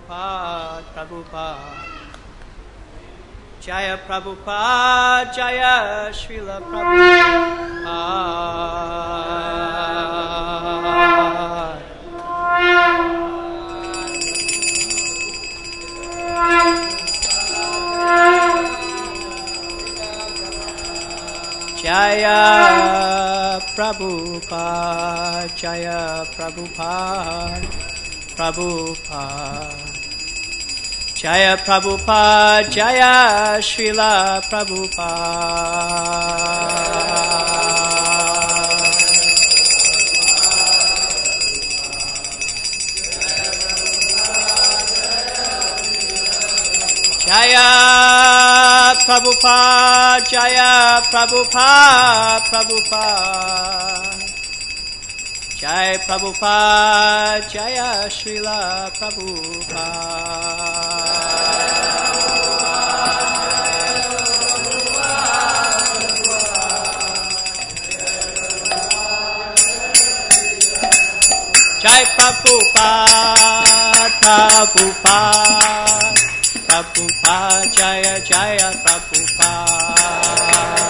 Prabhupada, Prabhupada. Jaya Prabhupada, Jaya Srila Prabhupada. Jaya Prabhupada, Jaya Prabhupada, Prabhupada. Jaya Prabhupada, Jaya Srila Prabhupada. Jaya Prabhupada, Jaya Prabhupada, Prabhupada. Jaya Prabhupada, Jaya Srila Prabhupada. Jai Prabhupada, Prabhupada, Prabhupada, Jaya Jaya Prabhupada.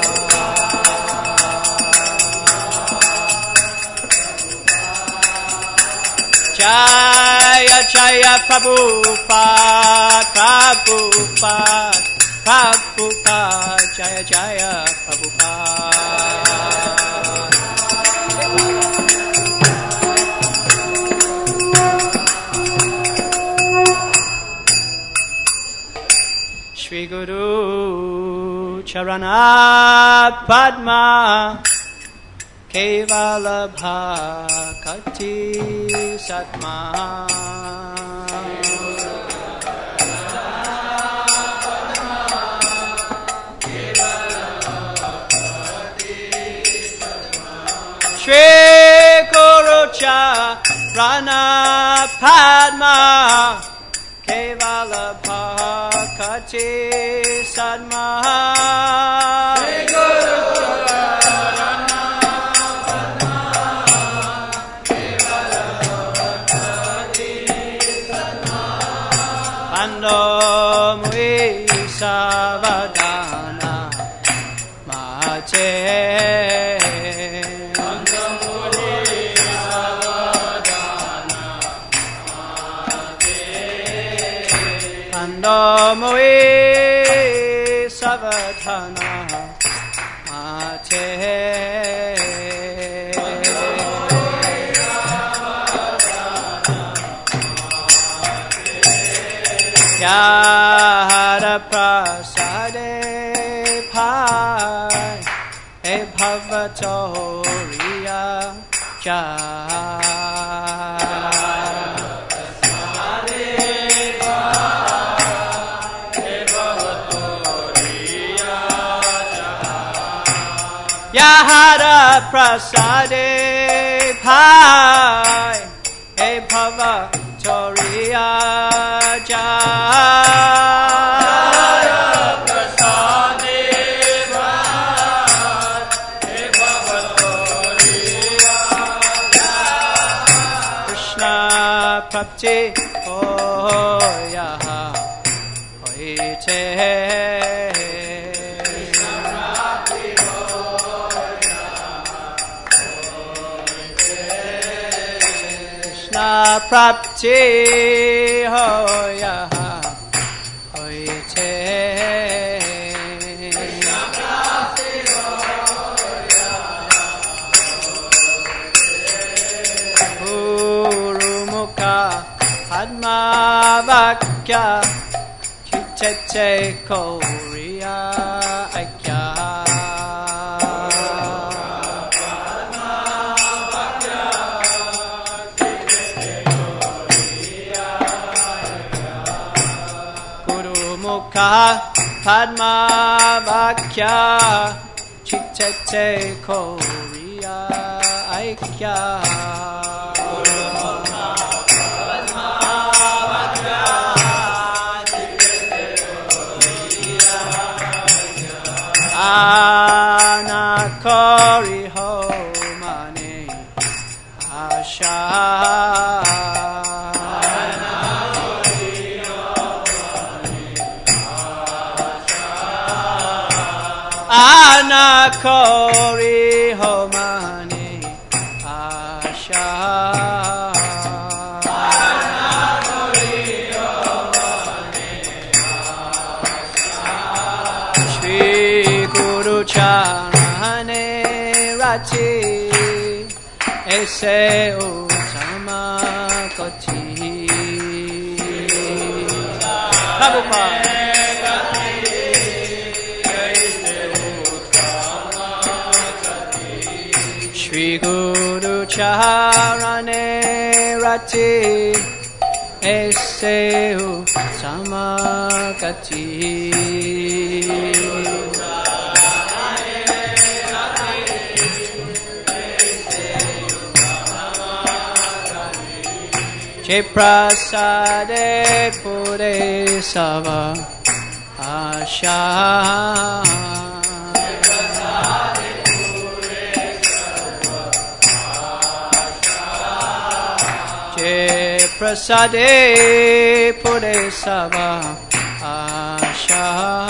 Jaya Jaya Prabhupada, Prabhupada, Prabhupada, Jaya Jaya Prabhupada. Shri Guru Charana Padma Kevala Bhakti Satma. Shri Guru Charana Padma Kevala Bhakti Sadma. Shri Guru Charana Padma Kevala Bhakti Sadma. Pando Mui Savadana Mate. Namo Savadhana Mate. Yara Prasade Pai E Bhavatoriya Yahara Prasade Pai E Bhavatoriya Jaya Prasade Pai E Bhavatoriya Jaya Krishna Prapti Hoya Hoite Prapti hoya hoite. Krishna Prapti hoya hoite. Guru Mukha Padma Vakya Chitete Koriya Aikya. Padma Vakya Chitete Koriya Aikya. Padma Vakya Chitete Koriya Aikya. Anakori Ho Mane Asha. Anakori homani asha. Shri Guru Charane Rati Ese Uttama Koti. Prabhupada. Shri Guru Charane Rati Ese Uttama Koti. Je prasade pure sava asha. Je prasade pure sava asha.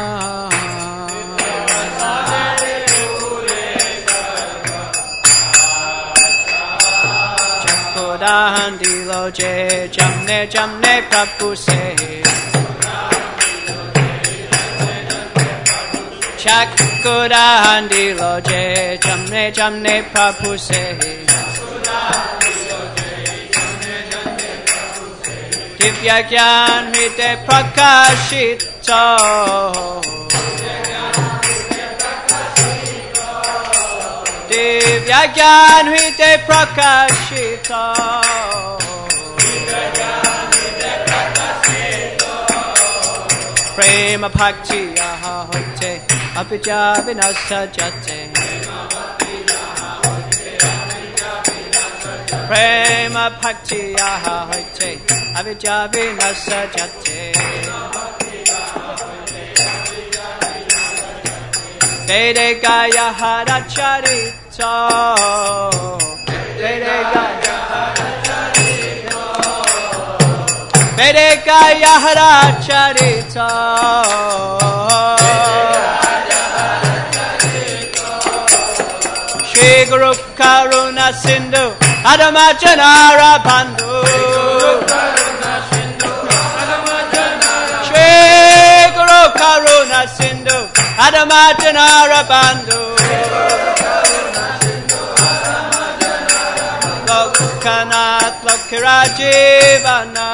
Handilo je jamne jamne Prabhu se. Chakuda handilo je jamne jamne Prabhu se. Divya gyan hite prakashito. Divya gyan hite prakashito. Prema bhakti ahote abhija vinasajate. Prema bhakti ahote abhija vinasajate. Vede Gaya Hara Charito. Vede Gaya Hara Charito. Vede Gaya Hara Charito. Shri Guru Karuna Sindhu Adamajanara Bandhu. Shri Guru Karuna Sindhu Adamajanara Bandhu. Lokanath Lokirajivana.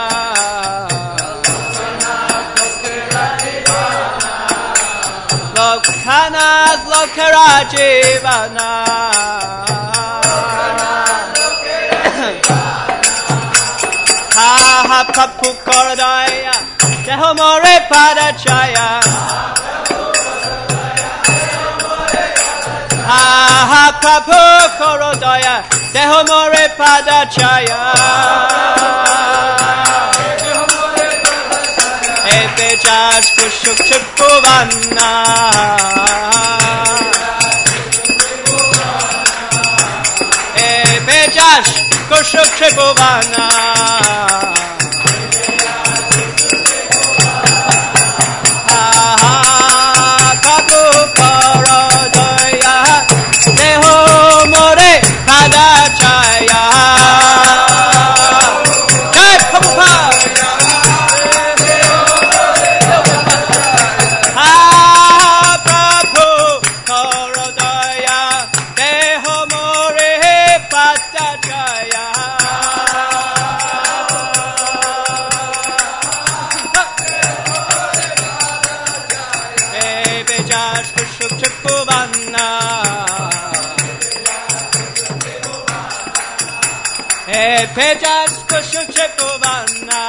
Lokanath Lokirajivana. Ha Prabhu Korodaya Deho More Padachaya. Ha Prabhu Korodaya Deho More Padachaya. Ebe Jas Kushuk Chipuvana. Ebe Jas Kushuk Chipuvana. Pejas Kushuk Chipuvana.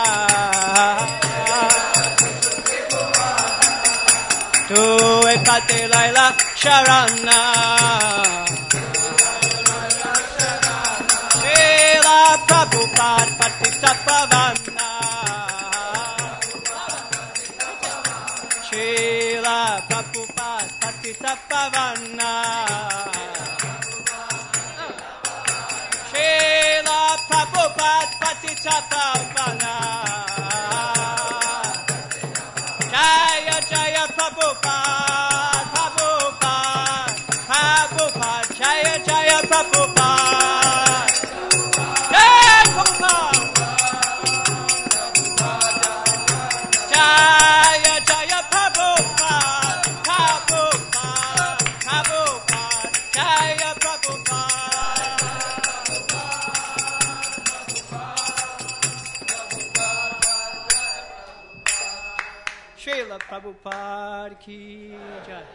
Tu Epate Laila Sharana. Srila Prabhupada Patitapavana. Srila Prabhupada Patitapavana. Prabhupada Patitapavana. Jaya Jaya Prabhupada Prabhupada. Prabhupada ki jai.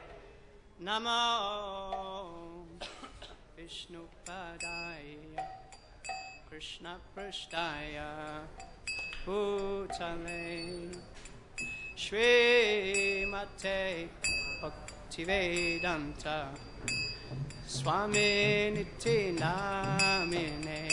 Namo Vishnu Padaya Krishna Prasthaya Bhutale Shri Mate Bhaktivedanta Swami Niti Namine.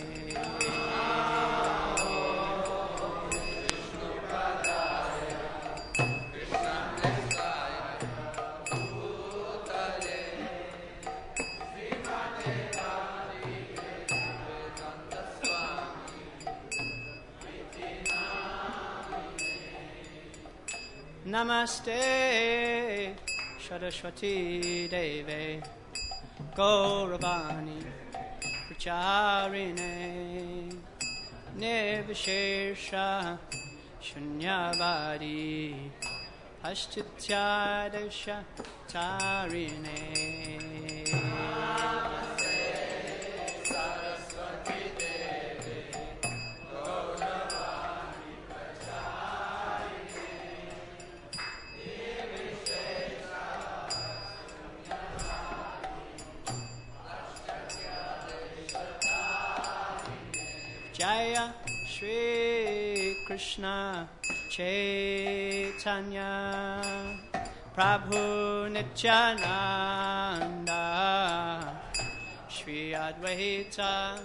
Namaste Saraswati Deve Gauravani Pracharine Nirvishesha Shunyavadi Pashtitya Desha Tarine. Jaya Shri Krishna Chaitanya Prabhu Nityananda Shri Advaita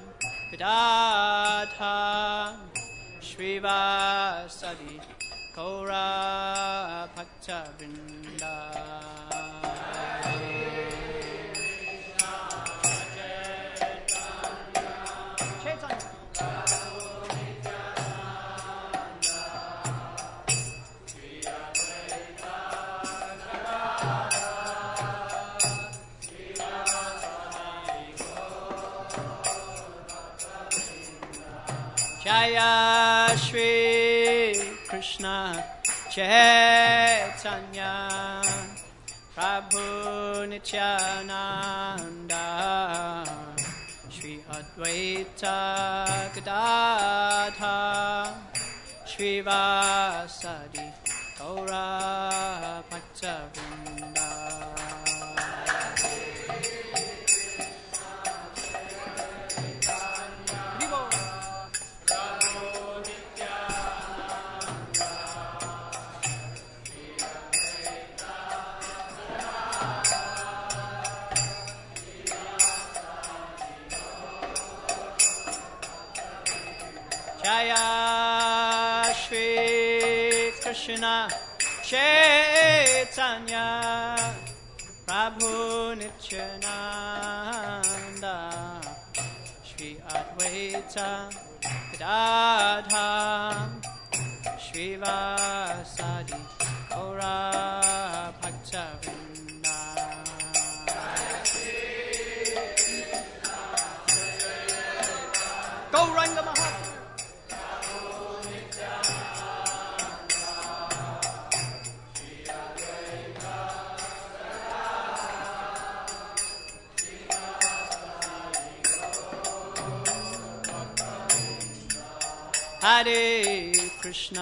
Gadadhar Shri Vasadi Gaura Bhaktavrinda. Jaya Shri Krishna Chaitanya Prabhu Nityananda Shri Advaita Gadadhar Shri Vasadi Gaura Bhaktavrinda. Jaya Shri Krishna Chaitanya Prabhu Nityananda Shri Advaita Gadadhar Shri Vasadi Gaura Bhaktavrinda. Gauranga Mahaprabhu. Hare Krishna,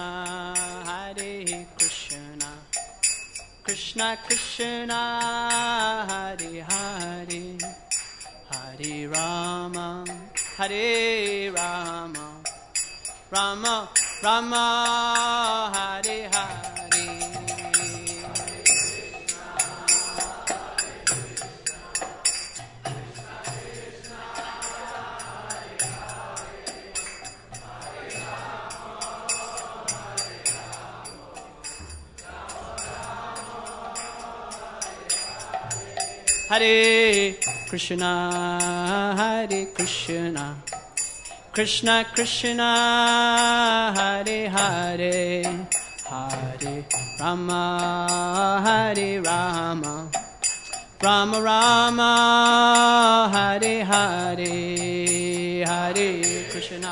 Krishna Krishna, Hare Hare, Hare Rama, Hare Rama, Rama Rama, Hare Hare. Hare Krishna, Krishna Krishna, Hare Hare, Hare Rama, Hare Rama, Rama Rama, Hare Hare, Hare Krishna.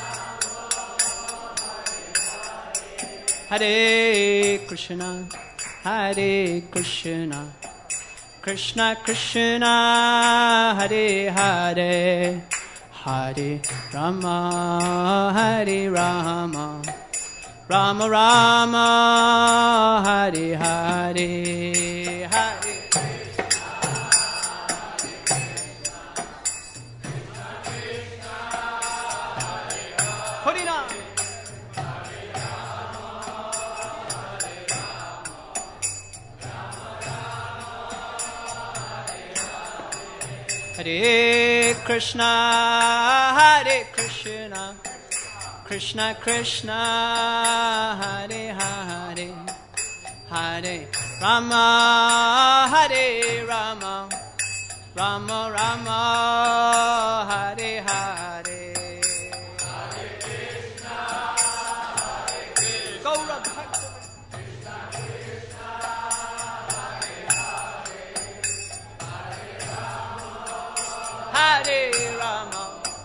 Hare Krishna, Hare Krishna, Krishna Krishna, Hare Hare, Hare Rama, Hare Rama, Rama Rama, Hare Hare, Hare Harinam. Hare Krishna, Hare Krishna, Krishna Krishna, Hare Hare, Hare Rama, Hare Rama, Rama Rama, Hare Hare. Hare Rama,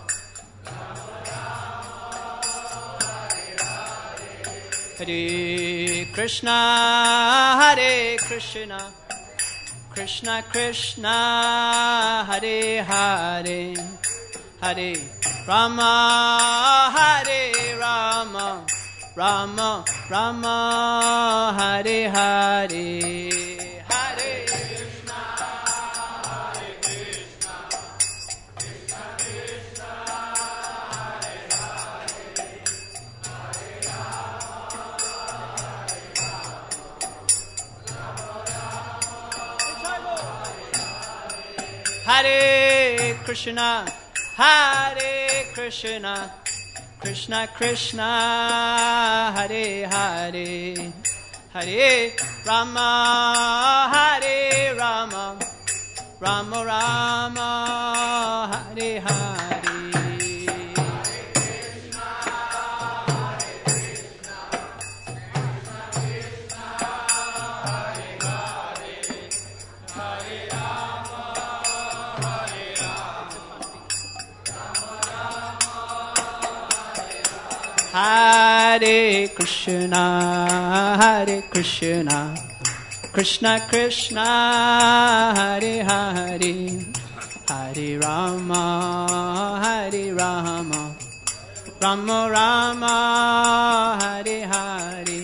Hare Krishna, Hare Krishna, Krishna Krishna, Hare Hare, Hare Rama, Hare Rama, Rama Rama, Hare Hare, Hare Krishna, Hare Krishna, Krishna Krishna, Hare Hare Krishna, Hare Krishna, Krishna Krishna, Hare Hare, Hare Rama, Hare Rama, Rama Rama, Hare Hare. Hare Krishna, Hare Krishna, Krishna Krishna, Hare Hare, Hare Rama, Hare Rama, Rama Rama, Hare Hare.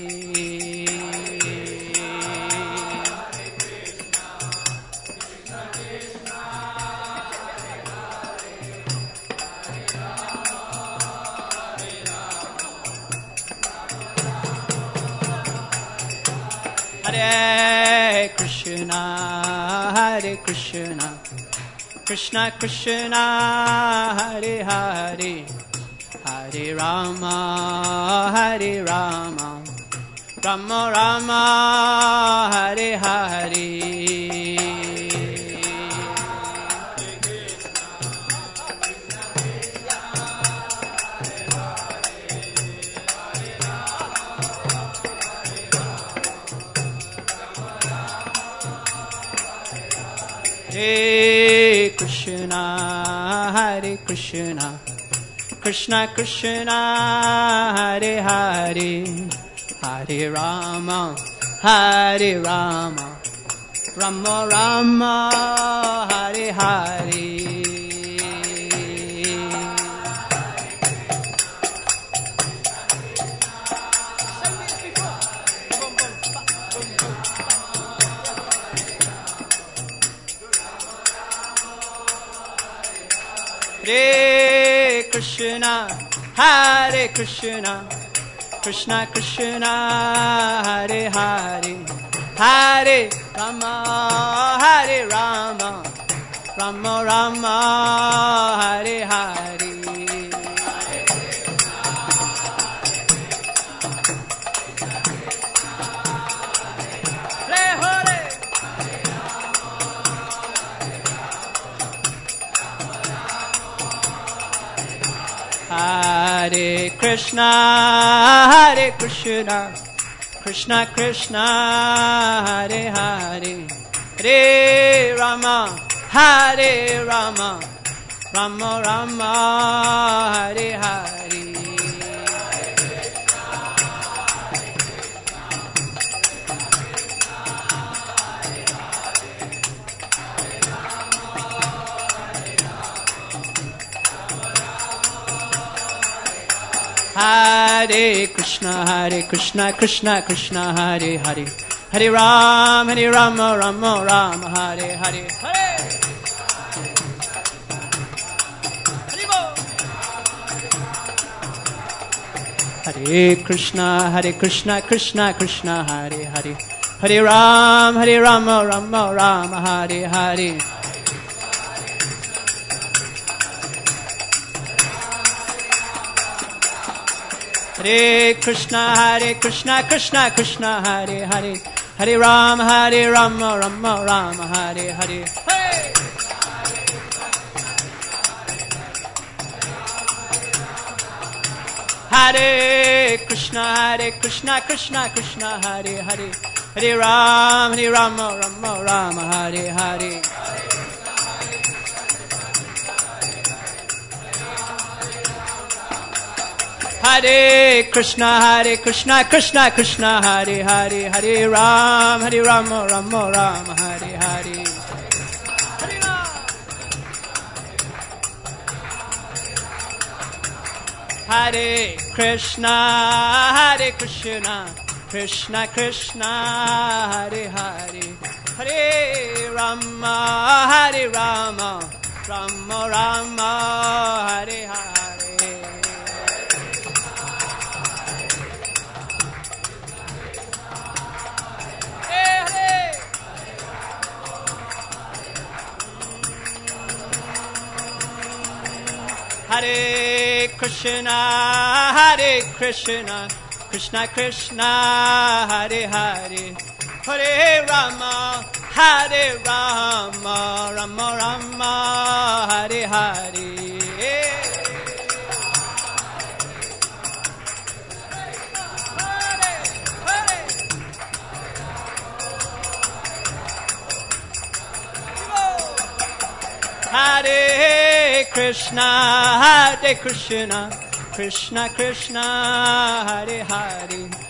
Hare Krishna, Hare Krishna, Krishna Krishna, Hare Hare, Hare Rama, Hare Rama, Rama Rama, Hare Hare. Hare Krishna, Hare Krishna, Krishna Krishna, Hare Hare, Hare Rama, Hare Rama, Rama Rama, Hare Hare. Hare Krishna, Hare Krishna, Krishna Krishna, Hare Hare, Hare Rama, Hare Rama, Rama Rama, Hare Hare. Hare Krishna, Hare Krishna, Krishna Krishna, Hare Hare, Hare Rama, Hare Rama, Rama Rama, Hare Hare. Hare Krishna, Krishna Krishna, Hare Hare, Hare Rama, Rama Rama, Hare Hare, Hare. Hare Krishna, Krishna Krishna, Hare Hare, Hare Rama, Rama Rama, Hare Hare. Hare Krishna, Krishna Krishna, Hare Hare, Hare Rama, Rama Rama, Hare Hare. Hey! Hare Krishna, Krishna Krishna, Hare Hare, Hare Rama, Rama Rama, Hare Hare. Hare Krishna, Krishna Krishna, Hare Hare, Hare Rama, Rama Rama, Hare Hare. Hare Krishna, Krishna Krishna, Hare Hare, Hare Rama, Rama Rama, Hare Hare. Hare Krishna, Krishna Krishna, Hare Hare, Hare Rama, Rama Rama, Hare Hare. Hare Krishna, Krishna Krishna, Hare Hare,